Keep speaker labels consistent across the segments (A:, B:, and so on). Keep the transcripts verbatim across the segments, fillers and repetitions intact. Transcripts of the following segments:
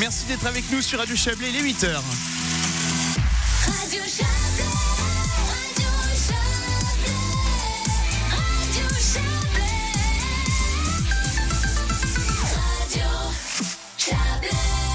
A: Merci d'être avec nous sur Radio Chablais, les huit heures.
B: Radio Chablais, Radio Chablais, Radio Chablais, Radio Chablais.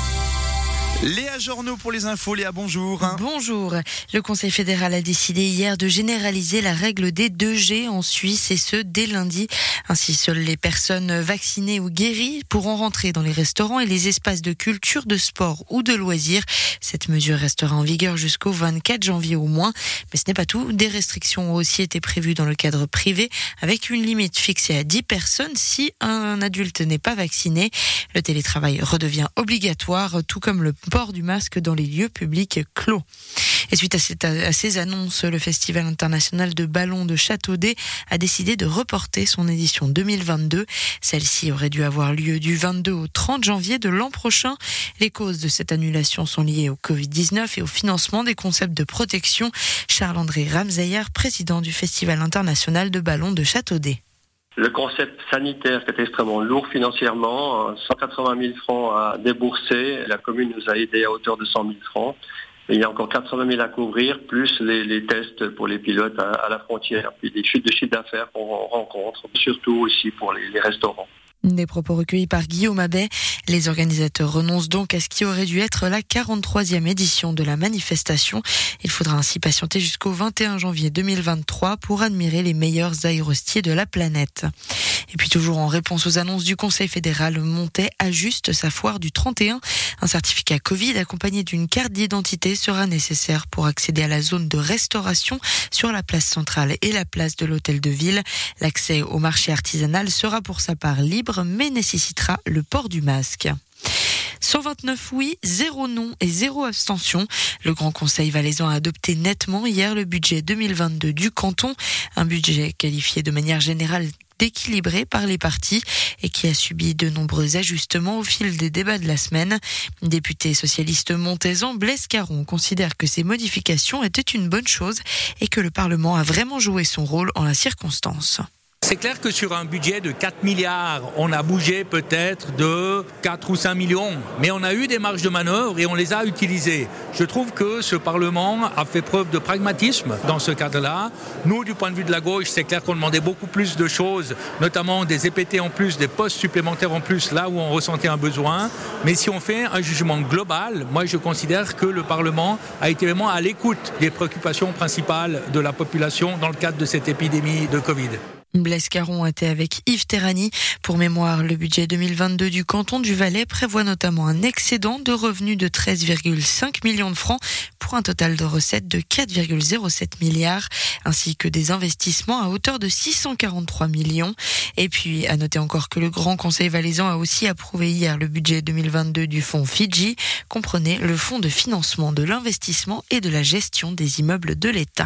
A: Léa Journeau pour les infos. Léa, bonjour.
C: Bonjour. Le Conseil fédéral a décidé hier de généraliser la règle des deux G en Suisse et ce dès lundi. Ainsi, seules les personnes vaccinées ou guéries pourront rentrer dans les restaurants et les espaces de culture, de sport ou de loisirs. Cette mesure restera en vigueur jusqu'au vingt-quatre janvier au moins. Mais ce n'est pas tout. Des restrictions ont aussi été prévues dans le cadre privé avec une limite fixée à dix personnes si un adulte n'est pas vacciné. Le télétravail redevient obligatoire, tout comme le port du masque dans les lieux publics clos. Et suite à, cette, à ces annonces, le Festival international de ballon de Châteaudet a décidé de reporter son édition deux mille vingt-deux. Celle-ci aurait dû avoir lieu du vingt-deux au trente janvier de l'an prochain. Les causes de cette annulation sont liées au covid dix-neuf et au financement des concepts de protection. Charles-André Ramseyer, président du Festival international de ballon de Châteaudet.
D: Le concept sanitaire qui est extrêmement lourd financièrement, cent quatre-vingt mille francs à débourser. La commune nous a aidés à hauteur de cent mille francs. Et il y a encore quatre-vingt mille à couvrir, plus les, les tests pour les pilotes à, à la frontière, puis des chutes de chiffre d'affaires qu'on rencontre, surtout aussi pour les, les restaurants.
C: Des propos recueillis par Guillaume Abbé. Les organisateurs renoncent donc à ce qui aurait dû être la quarante-troisième édition de la manifestation. Il faudra ainsi patienter jusqu'au vingt et un janvier deux mille vingt-trois pour admirer les meilleurs aérostiers de la planète. Et puis toujours en réponse aux annonces du Conseil fédéral, Montet ajuste sa foire du trente et un. Un certificat Covid accompagné d'une carte d'identité sera nécessaire pour accéder à la zone de restauration sur la place centrale et la place de l'hôtel de ville. L'accès au marché artisanal sera pour sa part libre, mais nécessitera le port du masque. cent vingt-neuf oui, zéro non et zéro abstention. Le Grand Conseil valaisan a adopté nettement hier le budget deux mille vingt-deux du canton, un budget qualifié de manière générale d'équilibré par les partis et qui a subi de nombreux ajustements au fil des débats de la semaine. Député socialiste montaisan Blaise Caron considère que ces modifications étaient une bonne chose et que le Parlement a vraiment joué son rôle en la circonstance.
E: C'est clair que sur un budget de quatre milliards, on a bougé peut-être de quatre ou cinq millions, mais on a eu des marges de manœuvre et on les a utilisées. Je trouve que ce Parlement a fait preuve de pragmatisme dans ce cadre-là. Nous, du point de vue de la gauche, c'est clair qu'on demandait beaucoup plus de choses, notamment des E P T en plus, des postes supplémentaires en plus, là où on ressentait un besoin. Mais si on fait un jugement global, moi je considère que le Parlement a été vraiment à l'écoute des préoccupations principales de la population dans le cadre de cette épidémie de Covid.
C: Blaise Caron était avec Yves Terrani. Pour mémoire, le budget deux mille vingt-deux du canton du Valais prévoit notamment un excédent de revenus de treize virgule cinq millions de francs pour un total de recettes de quatre virgule zéro sept milliards, ainsi que des investissements à hauteur de six cent quarante-trois millions. Et puis, à noter encore que le Grand Conseil valaisan a aussi approuvé hier le budget deux mille vingt-deux du fonds Fidji, comprenait le fonds de financement de l'investissement et de la gestion des immeubles de l'État.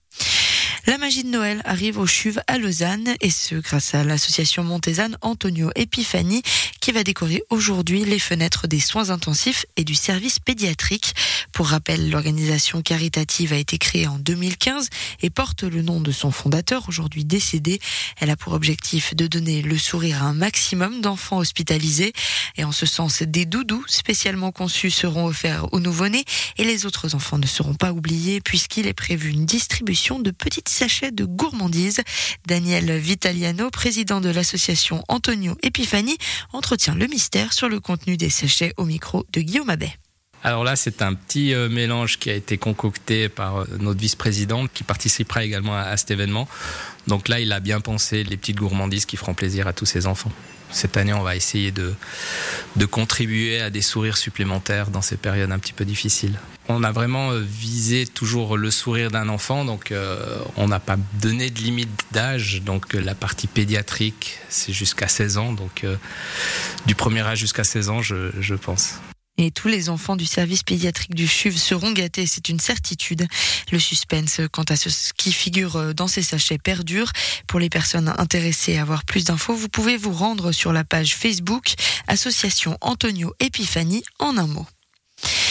C: La magie de Noël arrive au Chuves à Lausanne et ce grâce à l'association montaisanne Antonio Epifani qui va décorer aujourd'hui les fenêtres des soins intensifs et du service pédiatrique. Pour rappel, l'organisation caritative a été créée en deux mille quinze et porte le nom de son fondateur, aujourd'hui décédé. Elle a pour objectif de donner le sourire à un maximum d'enfants hospitalisés. Et en ce sens, des doudous spécialement conçus seront offerts aux nouveau-nés et les autres enfants ne seront pas oubliés puisqu'il est prévu une distribution de petites sachets de gourmandises. Daniel Vitaliano, président de l'association Antonio Epifani, entretient le mystère sur le contenu des sachets au micro de Guillaume Abbé.
F: Alors là, c'est un petit euh, mélange qui a été concocté par euh, notre vice-présidente qui participera également à, à cet événement. Donc là, il a bien pensé les petites gourmandises qui feront plaisir à tous ses enfants. Cette année, on va essayer de, de contribuer à des sourires supplémentaires dans ces périodes un petit peu difficiles. On a vraiment visé toujours le sourire d'un enfant, donc euh, on n'a pas donné de limite d'âge. Donc la partie pédiatrique, c'est jusqu'à seize ans, donc euh, du premier âge jusqu'à seize ans, je, je pense.
C: Et tous les enfants du service pédiatrique du Chuves seront gâtés, c'est une certitude. Le suspense quant à ce qui figure dans ces sachets perdure. Pour les personnes intéressées à avoir plus d'infos, vous pouvez vous rendre sur la page Facebook Association Antonio Epifani en un mot.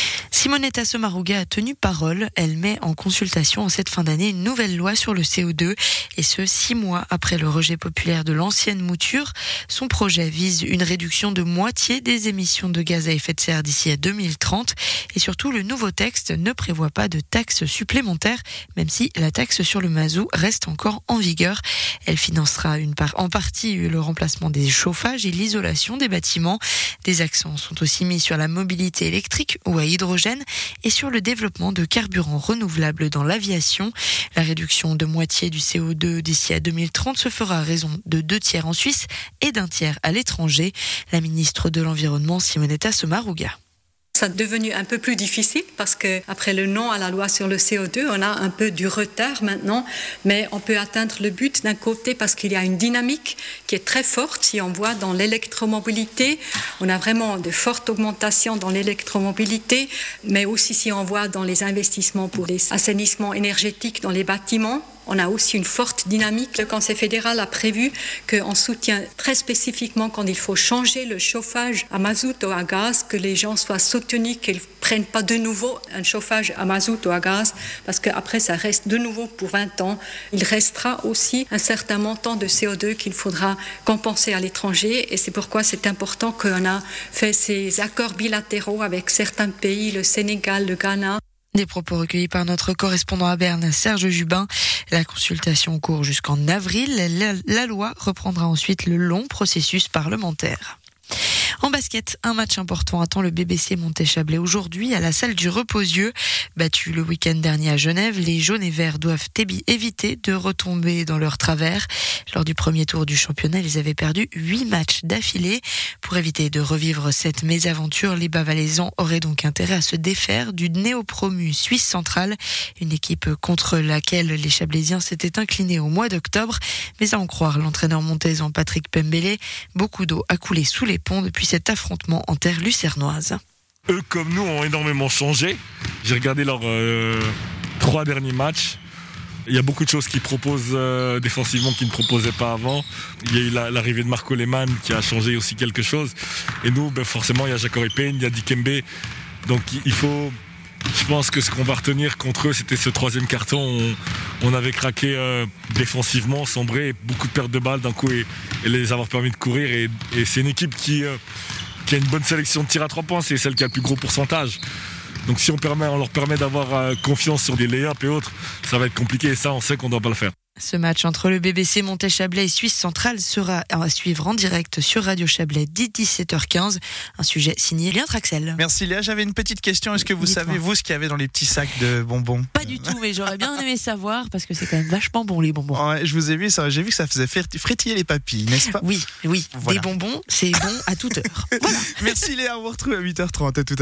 C: Simonetta Sommaruga a tenu parole. Elle met en consultation en cette fin d'année une nouvelle loi sur le C O deux, et ce, six mois après le rejet populaire de l'ancienne mouture. Son projet vise une réduction de moitié des émissions de gaz à effet de serre d'ici à deux mille trente. Et surtout, le nouveau texte ne prévoit pas de taxe supplémentaire, même si la taxe sur le mazout reste encore en vigueur. Elle financera une part, en partie le remplacement des chauffages et l'isolation des bâtiments. Des accents sont aussi mis sur la mobilité électrique ou à hydrogène et sur le développement de carburants renouvelables dans l'aviation. La réduction de moitié du C O deux d'ici à deux mille trente se fera à raison de deux tiers en Suisse et d'un tiers à l'étranger. La ministre de l'Environnement, Simonetta Sommaruga.
G: Ça est devenu un peu plus difficile parce que après le non à la loi sur le C O deux, on a un peu du retard maintenant, mais on peut atteindre le but d'un côté parce qu'il y a une dynamique qui est très forte. Si on voit dans l'électromobilité, on a vraiment de fortes augmentations dans l'électromobilité, mais aussi si on voit dans les investissements pour les assainissements énergétiques dans les bâtiments. On a aussi une forte dynamique. Le Conseil fédéral a prévu qu'on soutient très spécifiquement quand il faut changer le chauffage à mazout ou à gaz, que les gens soient soutenus, qu'ils ne prennent pas de nouveau un chauffage à mazout ou à gaz, parce qu'après ça reste de nouveau pour vingt ans. Il restera aussi un certain montant de C O deux qu'il faudra compenser à l'étranger, et c'est pourquoi c'est important qu'on a fait ces accords bilatéraux avec certains pays, le Sénégal, le Ghana.
C: Des propos recueillis par notre correspondant à Berne, Serge Jubin. La consultation court jusqu'en avril. La, la loi reprendra ensuite le long processus parlementaire. En basket, un match important attend le B B C Montet-Chablais aujourd'hui à la salle du Reposieux. Battus le week-end dernier à Genève, les jaunes et verts doivent éviter de retomber dans leur travers. Lors du premier tour du championnat, ils avaient perdu huit matchs d'affilée. Pour éviter de revivre cette mésaventure, les Bas-Valaisans auraient donc intérêt à se défaire du néo-promu Suisse Centrale, une équipe contre laquelle les Chablaisiens s'étaient inclinés au mois d'octobre. Mais à en croire l'entraîneur montaisan Patrick Pembele, beaucoup d'eau a coulé sous les ponts depuis cet affrontement en terre lucernoise.
H: Eux comme nous ont énormément changé. J'ai regardé leurs euh, trois derniers matchs. Il y a beaucoup de choses qu'ils proposent euh, défensivement qu'ils ne proposaient pas avant. Il y a eu la, l'arrivée de Marco Lehmann qui a changé aussi quelque chose. Et nous, ben, forcément, il y a Jacques Payne, il y a Dikembe. Donc il faut... Je pense que ce qu'on va retenir contre eux, c'était ce troisième carton. On, on avait craqué euh, défensivement, sombré, beaucoup de pertes de balles d'un coup et, et les avoir permis de courir. Et, et c'est une équipe qui, euh, qui a une bonne sélection de tirs à trois points, c'est celle qui a le plus gros pourcentage. Donc si on, permet, on leur permet d'avoir euh, confiance sur des lay-ups et autres, ça va être compliqué et ça, on sait qu'on ne doit pas le faire.
C: Ce match entre le B B C Montet-Chablais et Suisse Centrale sera à suivre en direct sur Radio Chablais dès dix-sept heures quinze. Un sujet signé Léa Traxel.
A: Merci Léa, j'avais une petite question. Est-ce que vous
C: Dites-moi.
A: savez, vous, ce qu'il y avait dans les petits sacs de bonbons?
C: Pas du tout, mais j'aurais bien aimé savoir parce que c'est quand même vachement bon les bonbons.
A: Ouais, je vous ai vu, ça, j'ai vu que ça faisait frétiller les papilles, n'est-ce pas?
C: Oui, oui,
A: Voilà.
C: des bonbons, c'est bon à toute heure. Voilà.
A: Merci Léa, on vous retrouve à huit heures trente. À tout à l'heure.